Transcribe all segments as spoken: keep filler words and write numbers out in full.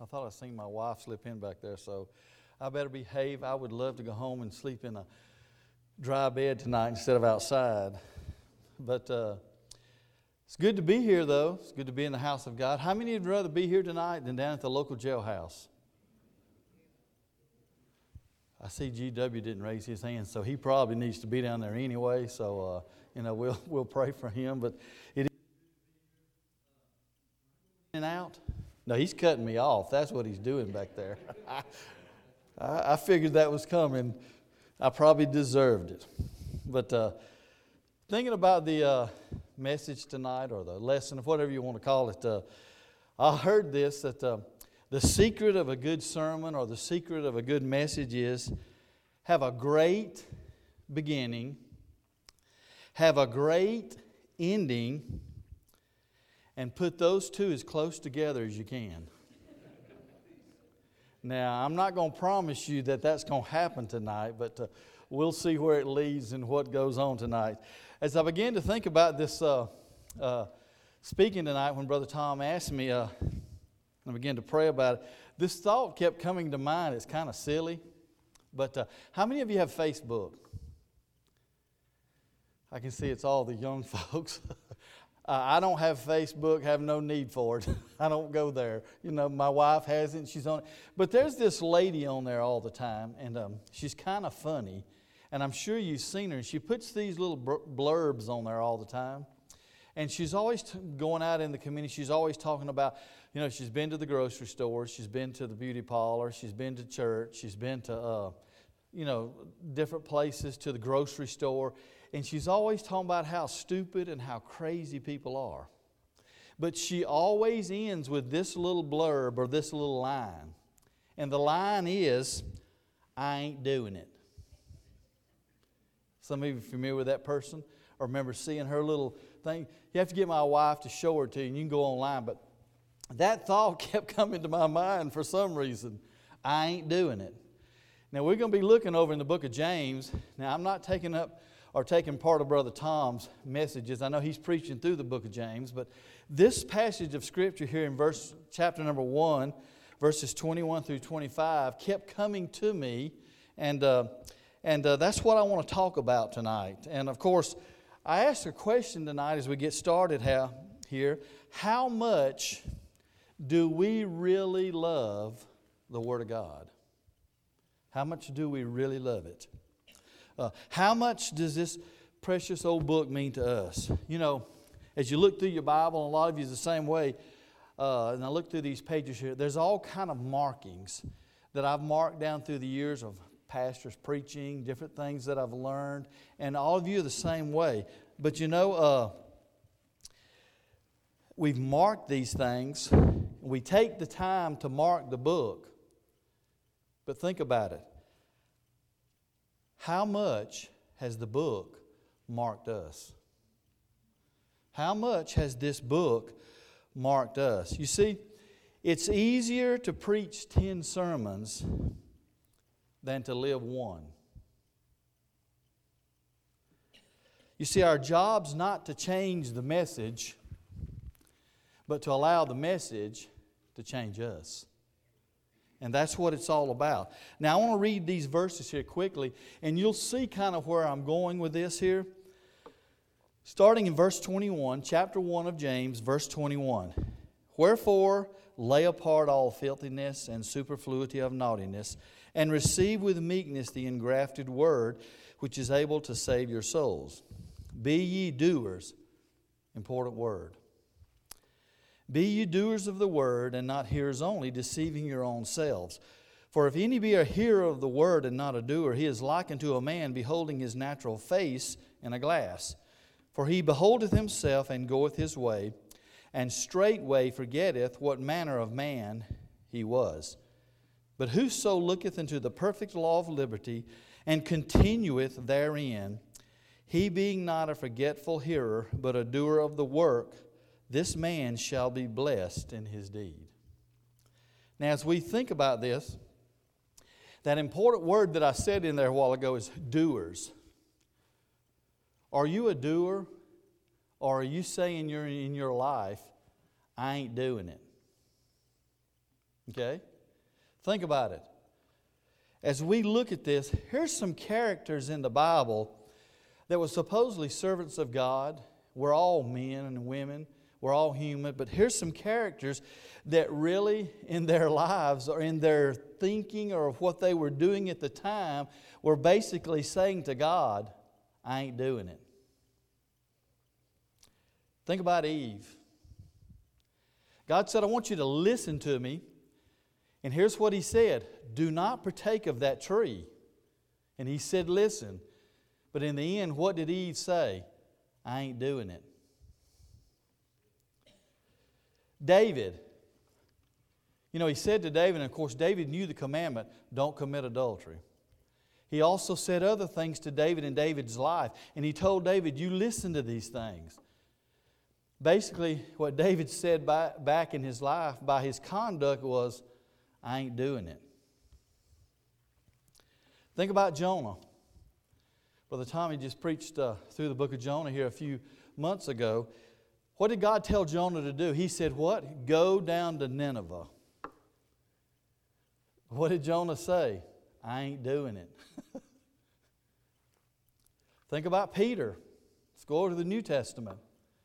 I thought I seen my wife slip in back there, so I better behave. I would love to go home and sleep in a dry bed tonight instead of outside. But uh, it's good to be here, though. It's good to be in the house of God. How many would rather be here tonight than down at the local jailhouse? I see G W didn't raise his hand, so he probably needs to be down there anyway. So, uh, you know, we'll we'll pray for him. But it is in and out. No, he's cutting me off. That's what he's doing back there. I, I figured that was coming. I probably deserved it. But uh, thinking about the uh, message tonight, or the lesson, or whatever you want to call it, uh, I heard this that. Uh, The secret of a good sermon, or the secret of a good message, is have a great beginning, have a great ending, and put those two as close together as you can. Now, I'm not going to promise you that that's going to happen tonight, but uh, we'll see where it leads and what goes on tonight. As I began to think about this uh, uh, speaking tonight, when Brother Tom asked me, uh, I began to pray about it, this thought kept coming to mind. It's kind of silly, but uh, how many of you have Facebook? I can see it's all the young folks. uh, I don't have Facebook, have no need for it. I don't go there. You know, my wife has it, she's on it. But there's this lady on there all the time, and um, she's kind of funny, and I'm sure you've seen her. And she puts these little blurbs on there all the time. And she's always t- going out in the community. She's always talking about, you know, she's been to the grocery store. She's been to the beauty parlor. She's been to church. She's been to, uh, you know, different places, to the grocery store. And she's always talking about how stupid and how crazy people are. But she always ends with this little blurb or this little line. And the line is, I ain't doing it. Some of you are familiar with that person? Or remember seeing her little thing? You have to get my wife to show her to you, and you can go online. But that thought kept coming to my mind for some reason. I ain't doing it. Now, we're going to be looking over in the book of James. Now, I'm not taking up or taking part of Brother Tom's messages. I know he's preaching through the book of James. But this passage of Scripture here in verse chapter number one, verses twenty-one through twenty-five, kept coming to me. And, uh, and uh, that's what I want to talk about tonight. And, of course, I asked a question tonight as we get started how, here. How much do we really love the Word of God? How much do we really love it? Uh, how much does this precious old book mean to us? You know, as you look through your Bible, and a lot of you is the same way, uh, and I look through these pages here, there's all kind of markings that I've marked down through the years of pastors preaching, different things that I've learned, and all of you are the same way. But you know, uh, we've marked these things. We take the time to mark the book. But think about it. How much has the book marked us? How much has this book marked us? You see, it's easier to preach ten sermons than to live one. You see, our job's not to change the message, but to allow the message to change us. And that's what it's all about. Now, I want to read these verses here quickly, and you'll see kind of where I'm going with this here. Starting in verse twenty-one, chapter one of James, verse twenty-one. Wherefore, lay apart all filthiness and superfluity of naughtiness, and receive with meekness the engrafted word, which is able to save your souls. Be ye doers, important word. Be ye doers of the word, and not hearers only, deceiving your own selves. For if any be a hearer of the word and not a doer, he is like unto a man beholding his natural face in a glass. For he beholdeth himself and goeth his way, and straightway forgetteth what manner of man he was. But whoso looketh into the perfect law of liberty, and continueth therein, he being not a forgetful hearer, but a doer of the work, this man shall be blessed in his deed. Now, as we think about this, that important word that I said in there a while ago is doers. Are you a doer? Or are you saying you're in your life, I ain't doing it? Okay? Think about it. As we look at this, here's some characters in the Bible that were supposedly servants of God. We're all men and women. We're all human. But here's some characters that really in their lives or in their thinking or what they were doing at the time were basically saying to God, I ain't doing it. Think about Eve. God said, I want you to listen to me. And here's what He said. Do not partake of that tree. And He said, listen. But in the end, what did Eve say? I ain't doing it. David. You know, he said to David, and of course David knew the commandment, don't commit adultery. He also said other things to David in David's life. And he told David, you listen to these things. Basically, what David said by, back in his life by his conduct was, I ain't doing it. Think about Jonah. Brother Tommy just preached uh, through the book of Jonah here a few months ago. What did God tell Jonah to do? He said, what? Go down to Nineveh. What did Jonah say? I ain't doing it. Think about Peter. Let's go over to the New Testament.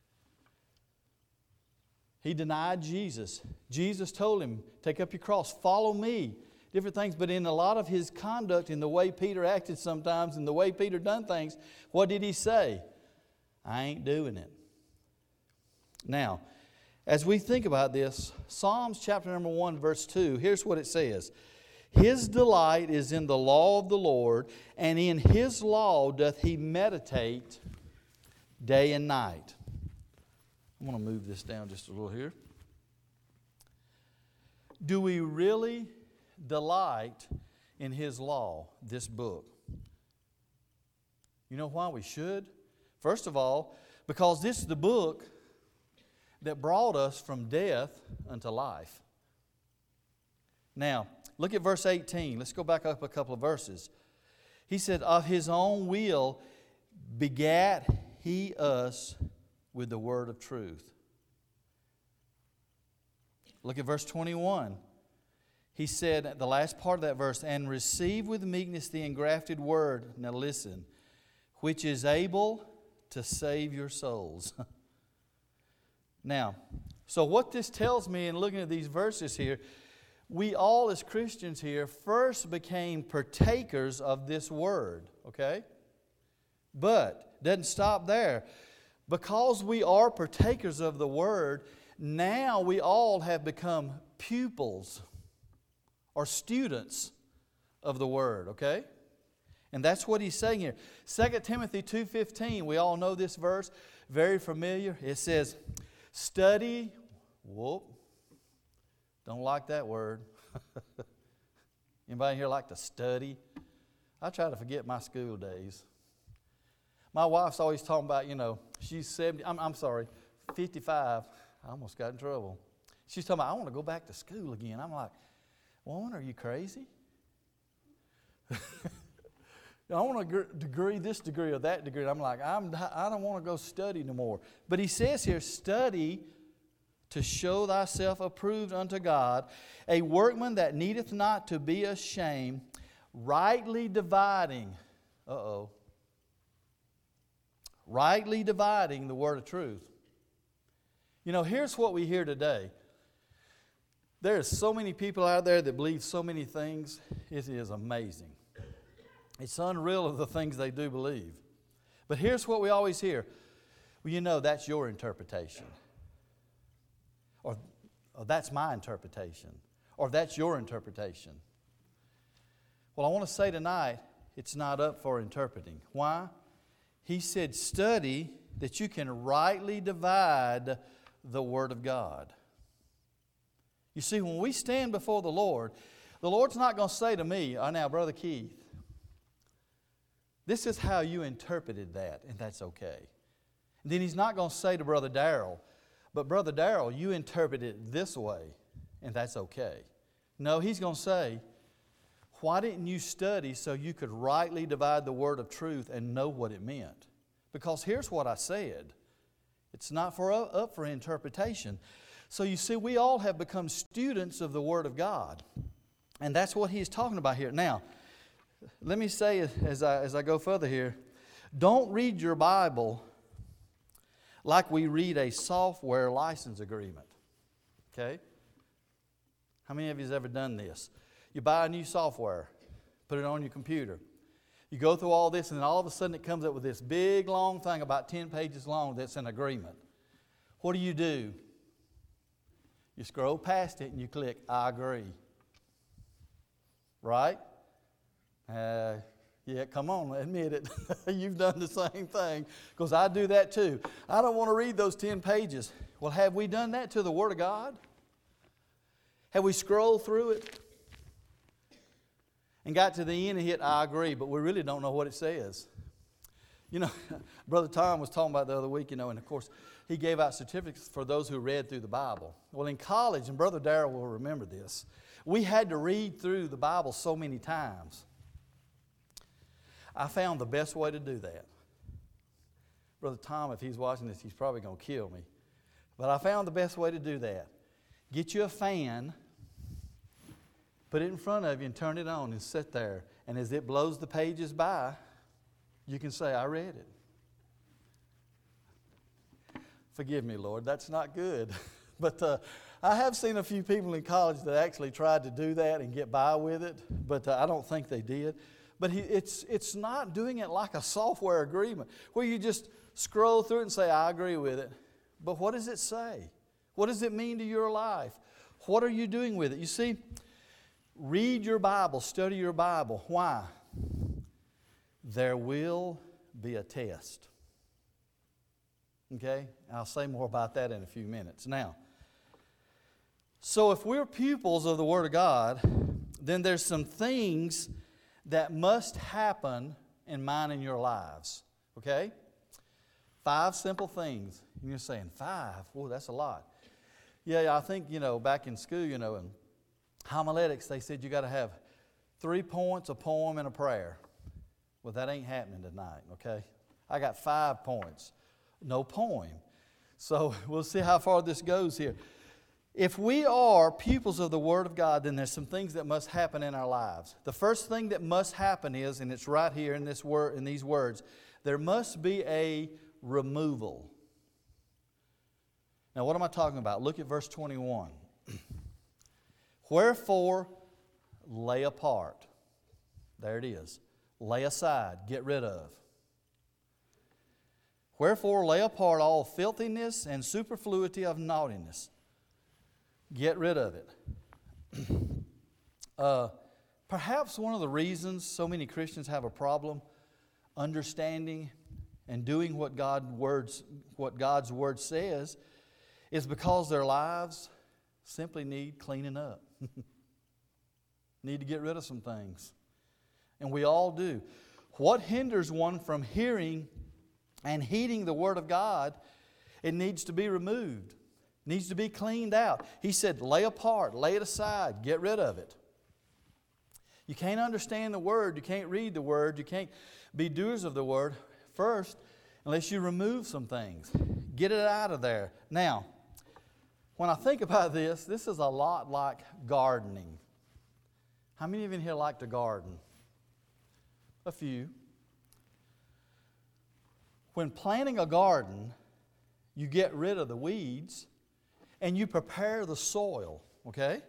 He denied Jesus. Jesus told him, take up your cross, follow me. Different things, but in a lot of his conduct, in the way Peter acted sometimes, in the way Peter done things, what did he say? I ain't doing it. Now, as we think about this, Psalms chapter number one, verse two, here's what it says. His delight is in the law of the Lord, and in His law doth he meditate day and night. I'm going to move this down just a little here. Do we really delight in His law, this book? You know why we should? First of all, because this is the book that brought us from death unto life. Now, look at verse eighteen. Let's go back up a couple of verses. He said, of His own will begat He us with the word of truth. Look at verse twenty-one. He said, the last part of that verse, and receive with meekness the engrafted word. Now listen, which is able to save your souls. Now, so what this tells me in looking at these verses here, we all as Christians here first became partakers of this word, okay? But it doesn't stop there. Because we are partakers of the word, now we all have become pupils or students of the word, okay? And that's what he's saying here. Second Timothy two fifteen, we all know this verse, very familiar. It says, study, whoop, don't like that word. Anybody here like to study? I try to forget my school days. My wife's always talking about, you know, she's seventy, I'm, I'm sorry, fifty-five. I almost got in trouble. She's talking about, I want to go back to school again. I'm like, woman, are you crazy? I want a degree, this degree or that degree. I'm like, I'm, I don't want to go study no more. But he says here, study to show thyself approved unto God, a workman that needeth not to be ashamed, rightly dividing, uh-oh, rightly dividing the word of truth. You know, here's what we hear today. There are so many people out there that believe so many things. It is amazing. It's unreal of the things they do believe. But here's what we always hear. Well, you know, that's your interpretation. Or, or that's my interpretation. Or that's your interpretation. Well, I want to say tonight, it's not up for interpreting. Why? He said, study that you can rightly divide the Word of God. You see, when we stand before the Lord, the Lord's not going to say to me, oh, now, Brother Keith, this is how you interpreted that, and that's okay. And then He's not going to say to Brother Darrell, but Brother Darrell, you interpreted it this way, and that's okay. No, He's going to say, why didn't you study so you could rightly divide the word of truth and know what it meant? Because here's what I said. It's not for up for interpretation. So you see, we all have become students of the Word of God. And that's what he's talking about here. Now, let me say as I, as I go further here, don't read your Bible like we read a software license agreement. Okay? How many of you have ever done this? You buy a new software, put it on your computer. You go through all this, and then all of a sudden it comes up with this big, long thing about ten pages long that's an agreement. What do you do? You scroll past it and you click, I agree. Right? Uh, yeah, come on, admit it. You've done the same thing, because I do that too. I don't want to read those ten pages. Well, have we done that to the Word of God? Have we scrolled through it and got to the end and hit, I agree, but we really don't know what it says? You know, Brother Tom was talking about the other week, you know, and of course, he gave out certificates for those who read through the Bible. Well, in college, and Brother Darrell will remember this, we had to read through the Bible so many times. I found the best way to do that. Brother Tom, if he's watching this, he's probably going to kill me. But I found the best way to do that. Get you a fan, put it in front of you and turn it on and sit there. And as it blows the pages by, you can say, I read it. Forgive me, Lord, that's not good. But uh, I have seen a few people in college that actually tried to do that and get by with it, but uh, I don't think they did. But he, it's, it's not doing it like a software agreement where you just scroll through it and say, I agree with it. But what does it say? What does it mean to your life? What are you doing with it? You see, read your Bible, study your Bible. Why? There will be a test. Okay? I'll say more about that in a few minutes. Now, so if we're pupils of the Word of God, then there's some things that must happen in mine and your lives. Okay? Five simple things. And you're saying, five? Whoa, that's a lot. Yeah, yeah, I think, you know, back in school, you know, in homiletics, they said you got to have three points, a poem, and a prayer. Well, that ain't happening tonight, okay? I got five points, no poem. So we'll see how far this goes here. If we are pupils of the Word of God, then there's some things that must happen in our lives. The first thing that must happen is, and it's right here in this word, in these words, there must be a removal. Now, what am I talking about? Look at verse twenty-one. Wherefore, lay apart. There it is. Lay aside, get rid of. Wherefore, lay apart all filthiness and superfluity of naughtiness. Get rid of it. uh, perhaps one of the reasons so many Christians have a problem understanding and doing what God words, what God's Word says is because their lives simply need cleaning up. Need to get rid of some things. And we all do. What hinders one from hearing and heeding the Word of God? It needs to be removed. It needs to be cleaned out. He said, lay apart, lay it aside, get rid of it. You can't understand the Word, you can't read the Word, you can't be doers of the Word first unless you remove some things. Get it out of there. Now, when I think about this, this is a lot like gardening. How many of you in here like to garden? A few. When planting a garden, you get rid of the weeds and you prepare the soil, okay?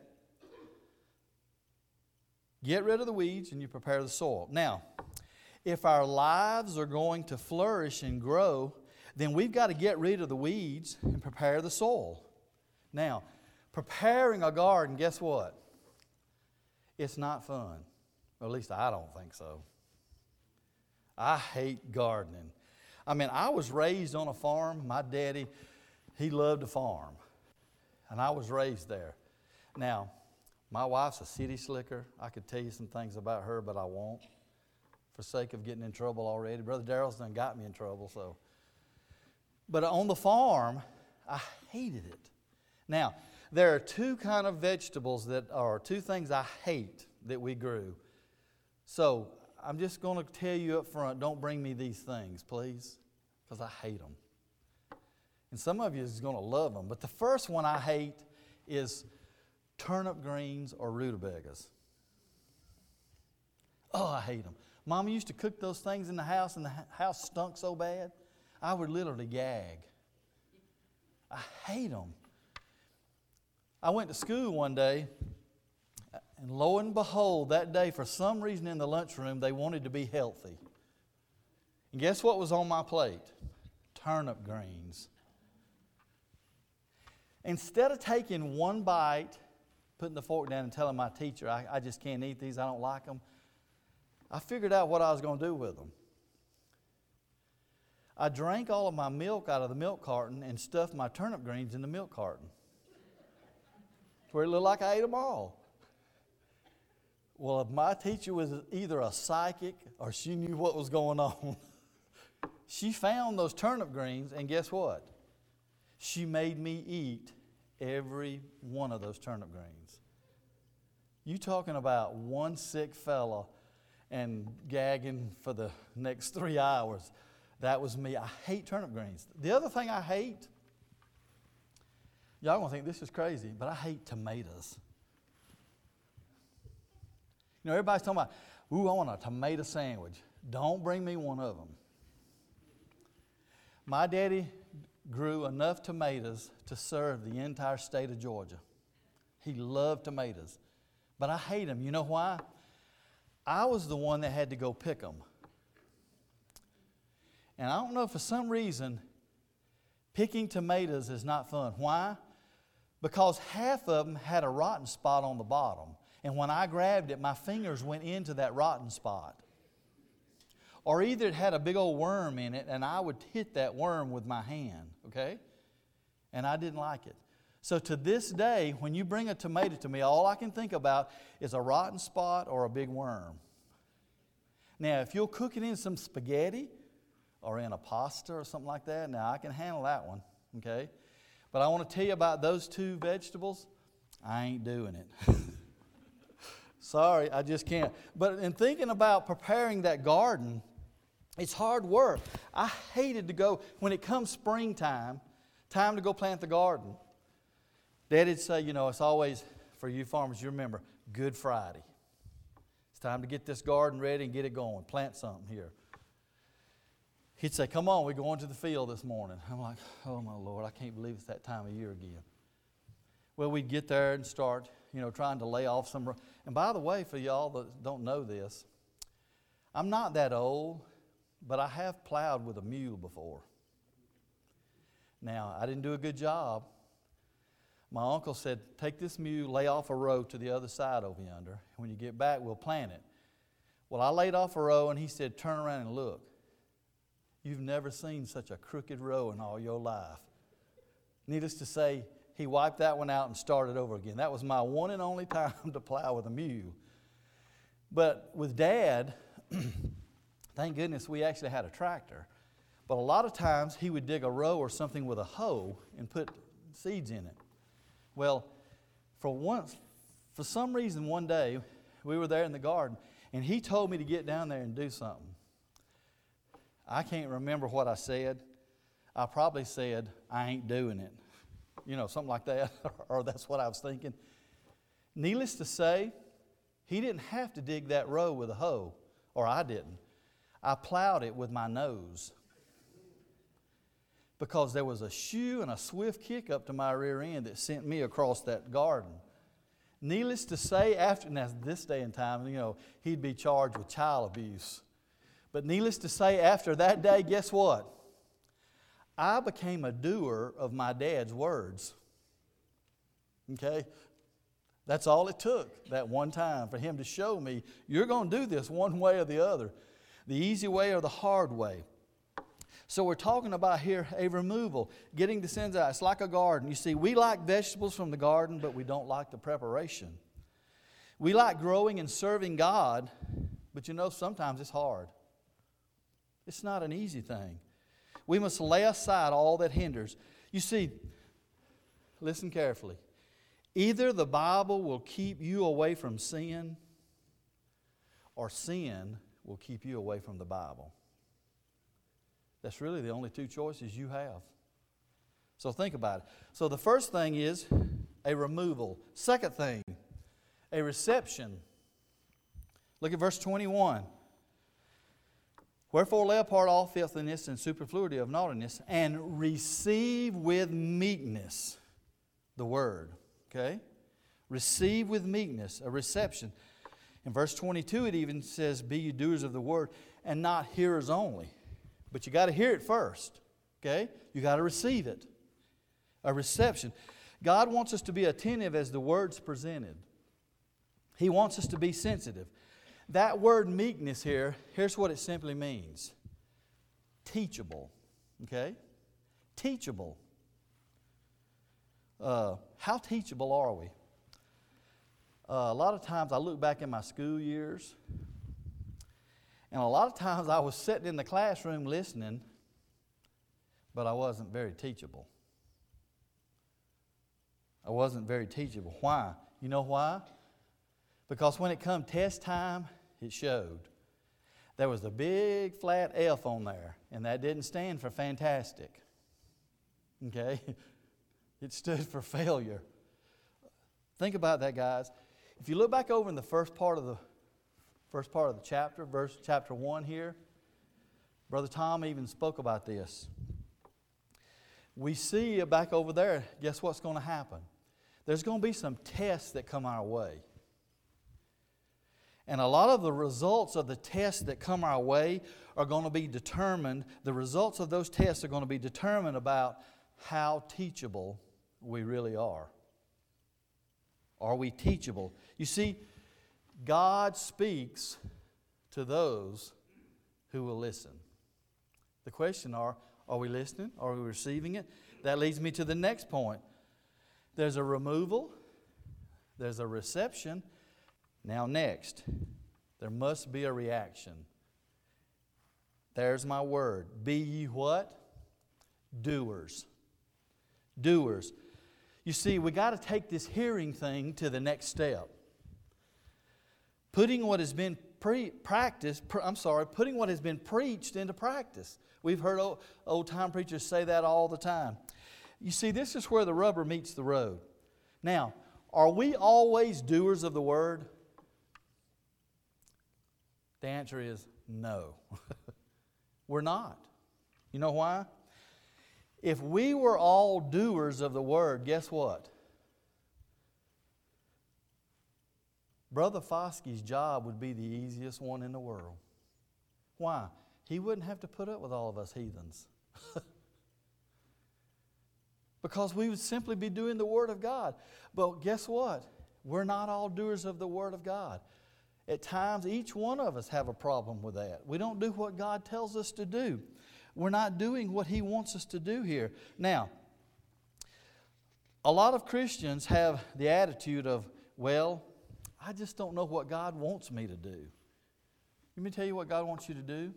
Get rid of the weeds and you prepare the soil. Now, if our lives are going to flourish and grow, then we've got to get rid of the weeds and prepare the soil. Now, preparing a garden, guess what? It's not fun. Or at least I don't think so. I hate gardening. I mean, I was raised on a farm. My daddy, he loved to farm. And I was raised there. Now, my wife's a city slicker. I could tell you some things about her, but I won't. For sake of getting in trouble already. Brother Darrell's done got me in trouble, so. But on the farm, I hated it. Now, there are two kind of vegetables that are two things I hate that we grew. So, I'm just going to tell you up front, don't bring me these things, please, because I hate them. And some of you is going to love them. But the first one I hate is turnip greens or rutabagas. Oh, I hate them. Mama used to cook those things in the house, and the house stunk so bad, I would literally gag. I hate them. I went to school one day, and lo and behold, that day, for some reason in the lunchroom, they wanted to be healthy. And guess what was on my plate? Turnip greens. Instead of taking one bite, putting the fork down and telling my teacher, I, I just can't eat these, I don't like them, I figured out what I was going to do with them. I drank all of my milk out of the milk carton and stuffed my turnip greens in the milk carton. Where it looked like I ate them all. Well, if my teacher was either a psychic or she knew what was going on, she found those turnip greens, and guess what? She made me eat every one of those turnip greens. You talking about one sick fella and gagging for the next three hours. That was me. I hate turnip greens. The other thing I hate, y'all gonna think this is crazy, but I hate tomatoes. You know, everybody's talking about, ooh, I want a tomato sandwich. Don't bring me one of them. My daddy grew enough tomatoes to serve the entire state of Georgia. He loved tomatoes. But I hate them. You know why? I was the one that had to go pick them. And I don't know, for some reason, picking tomatoes is not fun. Why? Because half of them had a rotten spot on the bottom. And when I grabbed it, my fingers went into that rotten spot. Or either it had a big old worm in it, and I would hit that worm with my hand, okay? And I didn't like it. So to this day, when you bring a tomato to me, all I can think about is a rotten spot or a big worm. Now, if you'll cook it in some spaghetti or in a pasta or something like that, now I can handle that one, okay? But I want to tell you about those two vegetables. I ain't doing it. Sorry, I just can't. But in thinking about preparing that garden, it's hard work. I hated to go, when it comes springtime, time to go plant the garden. Daddy'd say, you know, it's always, for you farmers, you remember, Good Friday. It's time to get this garden ready and get it going. Plant something here. He'd say, come on, we're going to the field this morning. I'm like, oh my Lord, I can't believe it's that time of year again. Well, we'd get there and start, you know, trying to lay off some. And by the way, for y'all that don't know this, I'm not that old, but I have plowed with a mule before. Now, I didn't do a good job. My uncle said, take this mule, lay off a row to the other side over yonder. When you get back, we'll plant it. Well, I laid off a row, and he said, turn around and look. You've never seen such a crooked row in all your life. Needless to say, he wiped that one out and started over again. That was my one and only time to plow with a mule. But with Dad, thank goodness we actually had a tractor. But a lot of times he would dig a row or something with a hoe and put seeds in it. Well, for once, for some reason one day, we were there in the garden, and he told me to get down there and do something. I can't remember what I said. I probably said, I ain't doing it. You know, something like that, or that's what I was thinking. Needless to say, he didn't have to dig that row with a hoe, or I didn't. I plowed it with my nose. Because there was a shoe and a swift kick up to my rear end that sent me across that garden. Needless to say, after, now this day and time, you know, he'd be charged with child abuse. But needless to say, after that day, guess what? I became a doer of my dad's words. Okay? That's all it took that one time for him to show me, you're going to do this one way or the other. The easy way or the hard way. So we're talking about here a removal, getting the sins out. It's like a garden. You see, we like vegetables from the garden, but we don't like the preparation. We like growing and serving God, but you know, sometimes it's hard. It's not an easy thing. We must lay aside all that hinders. You see, listen carefully. Either the Bible will keep you away from sin, or sin will keep you away from the Bible. That's really the only two choices you have. So think about it. So the first thing is a removal. Second thing, a reception. Look at verse twenty-one. Wherefore lay apart all filthiness and superfluity of naughtiness, and receive with meekness the word. Okay? Receive with meekness, a reception. In verse twenty-two it even says, be you doers of the word, and not hearers only. But you got to hear it first. Okay? You got to receive it. A reception. God wants us to be attentive as the word's presented. He wants us to be sensitive. That word meekness here, here's what it simply means. Teachable. Okay? Teachable. Uh, how teachable are we? Uh, a lot of times I look back in my school years, and a lot of times I was sitting in the classroom listening, but I wasn't very teachable. I wasn't very teachable. Why? You know why? Because when it come test time, it showed. There was a big flat F on there, and that didn't stand for fantastic. Okay? It stood for failure. Think about that, guys. If you look back over in the first part of the first part of the chapter, verse chapter one here, Brother Tom even spoke about this. We see back over there, guess what's going to happen? There's going to be some tests that come our way. And a lot of the results of the tests that come our way are going to be determined, the results of those tests are going to be determined about how teachable we really are. Are we teachable? You see, God speaks to those who will listen. The question are, are we listening? Are we receiving it? That leads me to the next point. There's a removal. There's a reception. Now next, there must be a reaction. There's my word. Be ye what? Doers. Doers. You see, we got to take this hearing thing to the next step. Putting what has been pre- practiced, pr- I'm sorry, putting what has been preached into practice. We've heard old, old time preachers say that all the time. You see, this is where the rubber meets the road. Now, are we always doers of the word? The answer is no. We're not. You know why? If we were all doers of the word, guess what? Brother Foskey's job would be the easiest one in the world. Why? He wouldn't have to put up with all of us heathens. Because we would simply be doing the Word of God. But guess what? We're not all doers of the Word of God. At times, each one of us have a problem with that. We don't do what God tells us to do. We're not doing what He wants us to do here. Now, a lot of Christians have the attitude of, well, I just don't know what God wants me to do. Let me tell you what God wants you to do.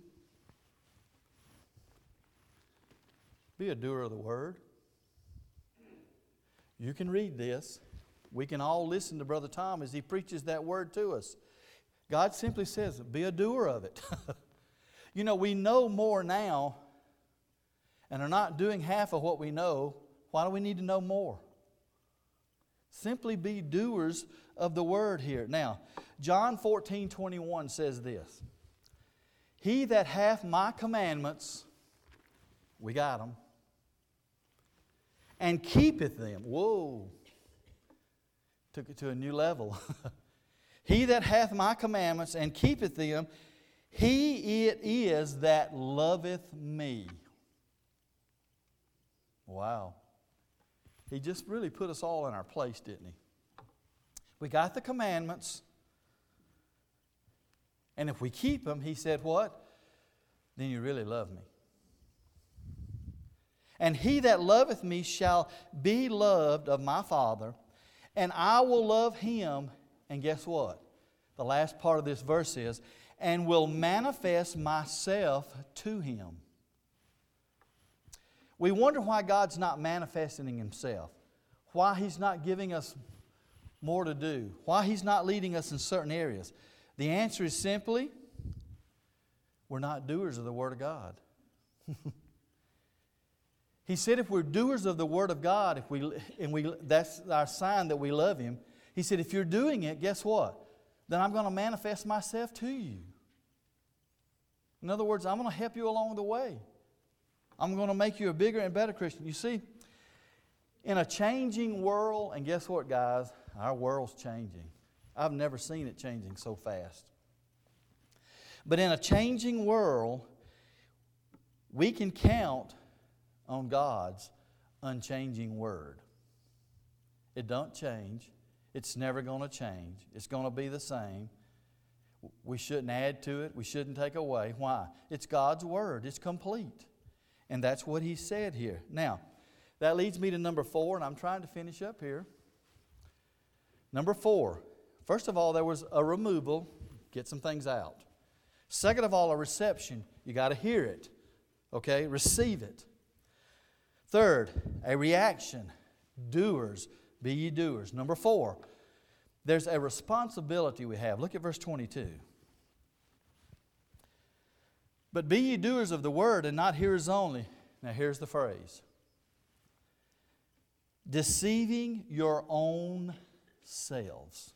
Be a doer of the Word. You can read this. We can all listen to Brother Tom as he preaches that Word to us. God simply says, be a doer of it. You know, we know more now and are not doing half of what we know. Why do we need to know more? Simply be doers of the Word here. Now, John fourteen twenty-one says this. He that hath my commandments, we got them, and keepeth them. Whoa. Took it to a new level. He that hath my commandments and keepeth them, he it is that loveth me. Wow. He just really put us all in our place, didn't he? We got the commandments. And if we keep them, he said what? Then you really love me. And he that loveth me shall be loved of my Father, and I will love him. And guess what? The last part of this verse is, and will manifest myself to him. We wonder why God's not manifesting himself. Why he's not giving us more to do. Why he's not leading us in certain areas. The answer is simply, we're not doers of the Word of God. He said if we're doers of the Word of God, if we and we that's our sign that we love Him. He said if you're doing it, guess what? Then I'm going to manifest myself to you. In other words, I'm going to help you along the way. I'm going to make you a bigger and better Christian. You see, in a changing world, and guess what, guys? Our world's changing. I've never seen it changing so fast. But in a changing world, we can count on God's unchanging Word. It don't change. It's never going to change. It's going to be the same. We shouldn't add to it. We shouldn't take away. Why? It's God's Word. It's complete. And that's what He said here. Now, that leads me to number four, and I'm trying to finish up here. Number four. First of all, there was a removal. Get some things out. Second of all, a reception. You got to hear it. Okay? Receive it. Third, a reaction. Doers. Be ye doers. Number four, there's a responsibility we have. Look at verse twenty-two. But be ye doers of the word and not hearers only. Now here's the phrase. Deceiving your own selves.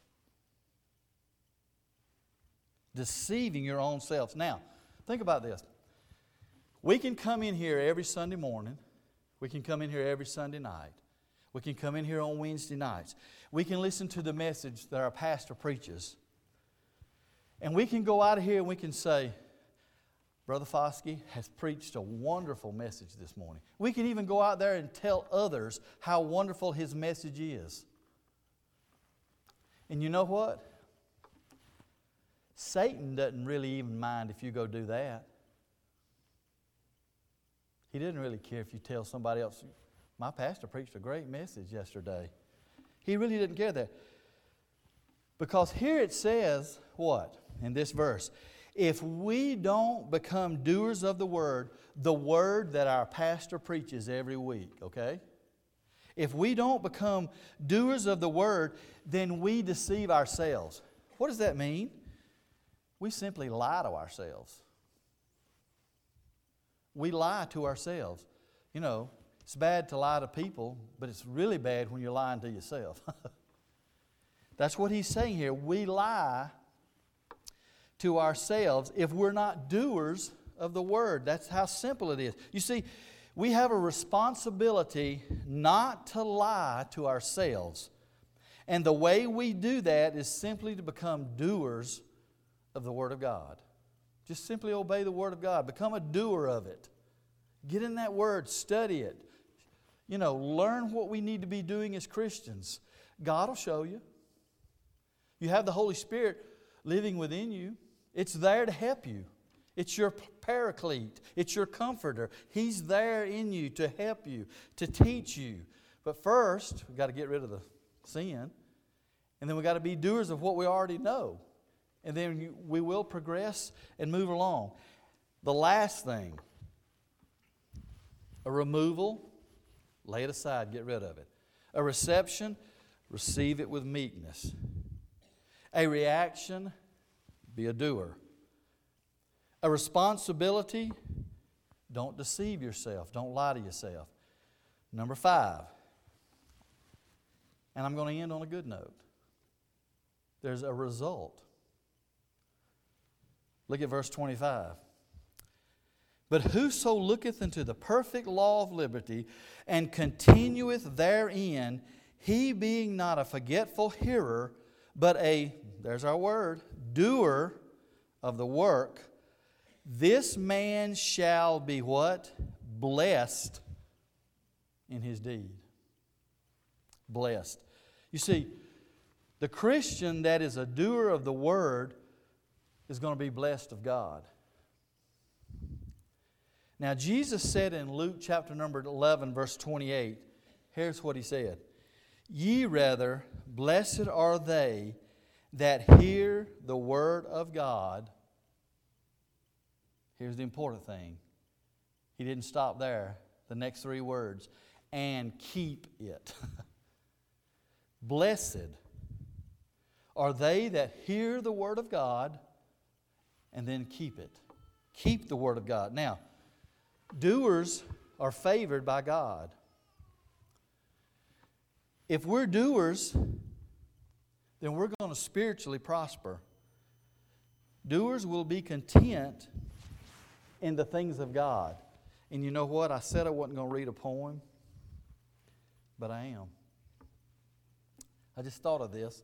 Deceiving your own selves. Now, think about this. We can come in here every Sunday morning. We can come in here every Sunday night. We can come in here on Wednesday nights. We can listen to the message that our pastor preaches. And we can go out of here and we can say, Brother Foskey has preached a wonderful message this morning. We can even go out there and tell others how wonderful his message is. And you know what? Satan doesn't really even mind if you go do that. He doesn't really care if you tell somebody else, my pastor preached a great message yesterday. He really didn't care that. Because here it says, what? In this verse, if we don't become doers of the Word, the Word that our pastor preaches every week, okay? If we don't become doers of the Word, then we deceive ourselves. What does that mean? We simply lie to ourselves. We lie to ourselves. You know, it's bad to lie to people, but it's really bad when you're lying to yourself. That's what he's saying here. We lie to ourselves if we're not doers of the Word. That's how simple it is. You see, we have a responsibility not to lie to ourselves. And the way we do that is simply to become doers of the Word of God. Just simply obey the Word of God. Become a doer of it. Get in that Word. Study it. You know, learn what we need to be doing as Christians. God will show you. You have the Holy Spirit living within you. It's there to help you. It's your paraclete. It's your comforter. He's there in you to help you, to teach you. But first, we've got to get rid of the sin. And then we've got to be doers of what we already know. And then you, we will progress and move along. The last thing, a removal, lay it aside, get rid of it. A reception, receive it with meekness. A reaction, be a doer. A responsibility, don't deceive yourself. Don't lie to yourself. Number five, and I'm going to end on a good note. There's a result. Look at verse twenty-five. But whoso looketh into the perfect law of liberty and continueth therein, he being not a forgetful hearer, but a, there's our word, doer of the work, this man shall be what? Blessed in his deed. Blessed. You see, the Christian that is a doer of the word is going to be blessed of God. Now, Jesus said in Luke chapter number eleven, verse twenty-eight, here's what He said. Ye rather, blessed are they that hear the word of God. Here's the important thing. He didn't stop there. The next three words. And keep it. Blessed are they that hear the word of God and then keep it. Keep the word of God. Now, doers are favored by God. If we're doers, then we're going to spiritually prosper. Doers will be content in the things of God. And you know what? I said I wasn't going to read a poem, but I am. I just thought of this.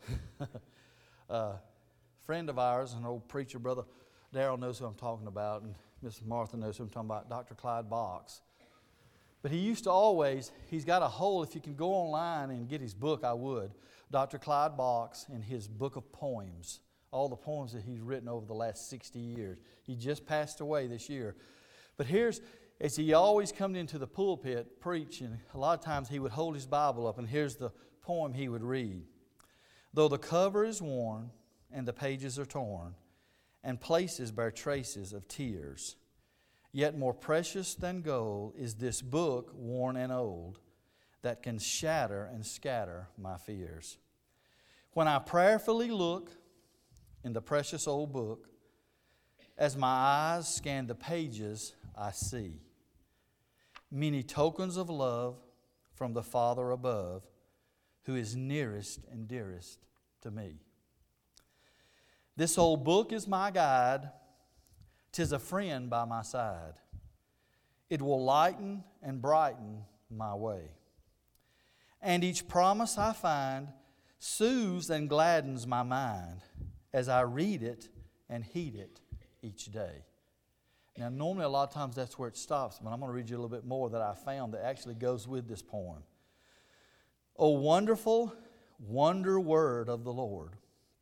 A friend of ours, an old preacher, Brother Darrell knows who I'm talking about, and Missus Martha knows who I'm talking about, Doctor Clyde Box. But he used to always, he's got a whole, if you can go online and get his book, I would. Doctor Clyde Box and his book of poems, all the poems that he's written over the last sixty years. He just passed away this year. But here's, as he always come into the pulpit preaching, a lot of times he would hold his Bible up, and here's the poem he would read. Though the cover is worn and the pages are torn, and places bear traces of tears, yet more precious than gold is this book worn and old that can shatter and scatter my fears. When I prayerfully look in the precious old book, as my eyes scan the pages, I see many tokens of love from the Father above, who is nearest and dearest to me. This old book is my guide, 'tis a friend by my side. It will lighten and brighten my way. And each promise I find soothes and gladdens my mind as I read it and heed it each day. Now, normally a lot of times that's where it stops, but I'm going to read you a little bit more that I found that actually goes with this poem. O wonderful wonder word of the Lord,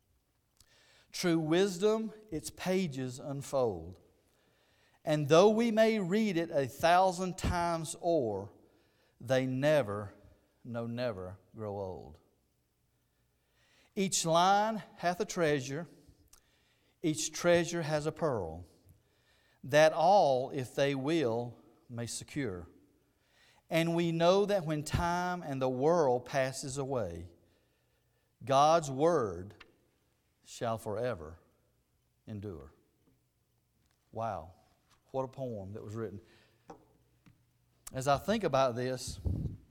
true wisdom its pages unfold, and though we may read it a thousand times o'er, they never, no never grow old. Each line hath a treasure, each treasure has a pearl, that all, if they will, may secure. And we know that when time and the world passes away, God's word shall forever endure. Wow, what a poem that was written. As I think about this,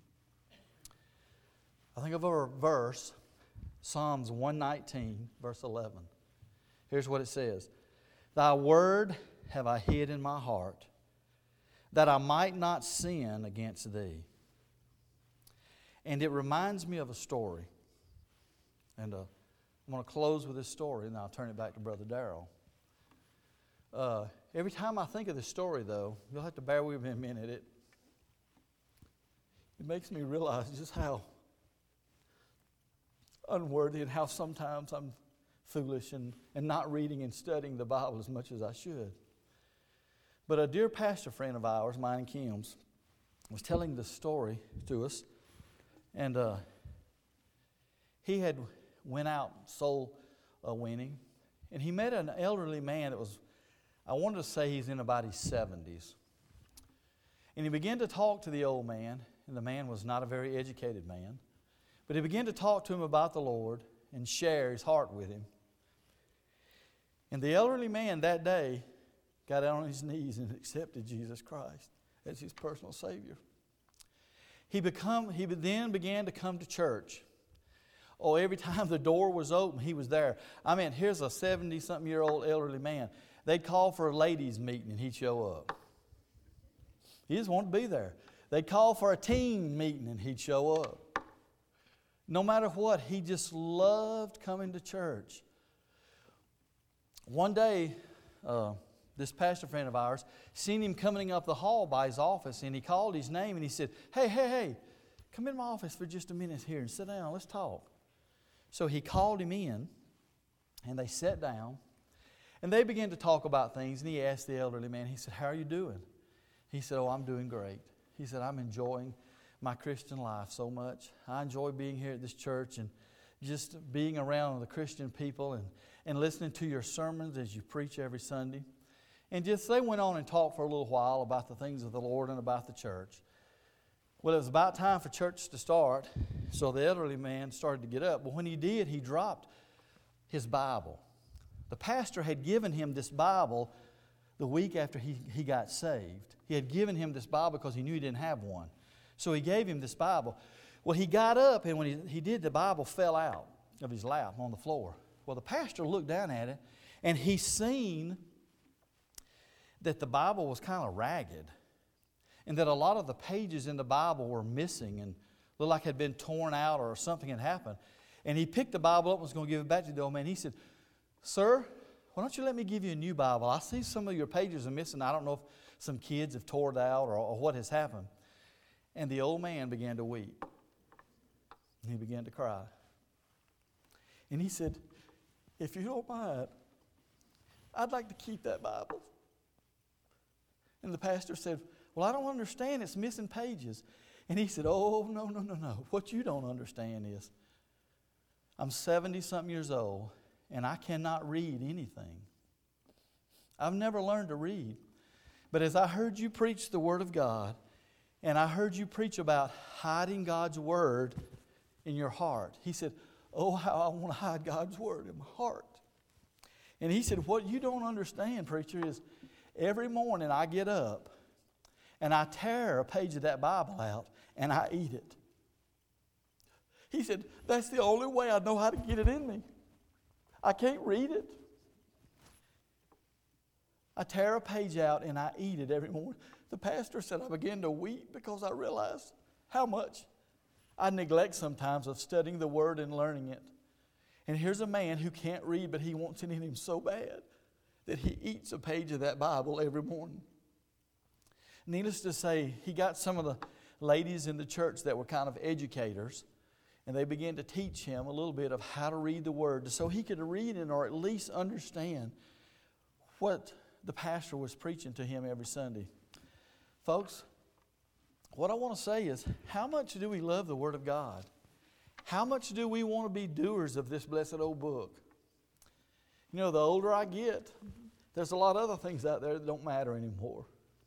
I think of a verse, Psalms one nineteen, verse eleven. Here's what it says. Thy word have I hid in my heart, that I might not sin against thee. And it reminds me of a story. And uh, I'm going to close with this story, and I'll turn it back to Brother Darrell. Uh, every time I think of this story, though, you'll have to bear with me a minute. It, it makes me realize just how unworthy and how sometimes I'm foolish and, and not reading and studying the Bible as much as I should. But a dear pastor friend of ours, mine and Kim's, was telling this story to us. And uh, he had went out soul uh, winning. And he met an elderly man that was, I wanted to say he's in about his seventies. And he began to talk to the old man. And the man was not a very educated man. But he began to talk to him about the Lord and share his heart with him. And the elderly man that day got down on his knees and accepted Jesus Christ as his personal Savior. He become he then began to come to church. Oh, every time the door was open, he was there. I mean, here's a seventy-something-year-old elderly man. They'd call for a ladies' meeting and he'd show up. He just wanted to be there. They'd call for a teen meeting and he'd show up. No matter what, he just loved coming to church. One day, uh, this pastor friend of ours seen him coming up the hall by his office, and he called his name and he said, hey, hey, hey, come in my office for just a minute here and sit down. Let's talk. So he called him in, and they sat down, and they began to talk about things, and he asked the elderly man, he said, how are you doing? He said, oh, I'm doing great. He said, I'm enjoying my Christian life so much. I enjoy being here at this church and just being around the Christian people and, and listening to your sermons as you preach every Sunday. And just they went on and talked for a little while about the things of the Lord and about the church. Well, it was about time for church to start, so the elderly man started to get up. But when he did, he dropped his Bible. The pastor had given him this Bible the week after he, he got saved. He had given him this Bible because he knew he didn't have one. So he gave him this Bible. Well, he got up, and when he, he did, the Bible fell out of his lap on the floor. Well, the pastor looked down at it, and he seen that the Bible was kind of ragged, and that a lot of the pages in the Bible were missing and looked like it had been torn out or something had happened. And he picked the Bible up and was going to give it back to the old man. He said, "Sir, why don't you let me give you a new Bible? I see some of your pages are missing. I don't know if some kids have tore it out or, or what has happened." And the old man began to weep. And he began to cry. And he said, "If you don't mind, I'd like to keep that Bible." And the pastor said, "Well, I don't understand. It's missing pages." And he said, "Oh, no, no, no, no. What you don't understand is I'm seventy-something years old, and I cannot read anything. I've never learned to read. But as I heard you preach the Word of God, and I heard you preach about hiding God's Word in your heart," he said, "Oh, how I want to hide God's Word in my heart." And he said, "What you don't understand, preacher, is every morning I get up and I tear a page of that Bible out and I eat it." He said, "That's the only way I know how to get it in me. I can't read it. I tear a page out and I eat it every morning." The pastor said, "I began to weep because I realized how much I neglect sometimes of studying the Word and learning it. And here's a man who can't read, but he wants it in him so bad that he eats a page of that Bible every morning." Needless to say, he got some of the ladies in the church that were kind of educators, and they began to teach him a little bit of how to read the Word so he could read it or at least understand what the pastor was preaching to him every Sunday. Folks, what I want to say is, how much do we love the Word of God? How much do we want to be doers of this blessed old book? You know, the older I get, there's a lot of other things out there that don't matter anymore.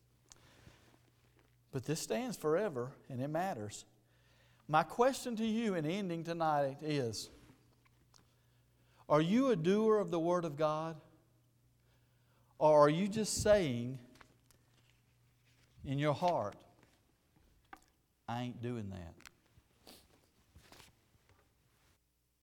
But this stands forever, and it matters. My question to you in ending tonight is, are you a doer of the Word of God? Or are you just saying in your heart, "I ain't doing that"?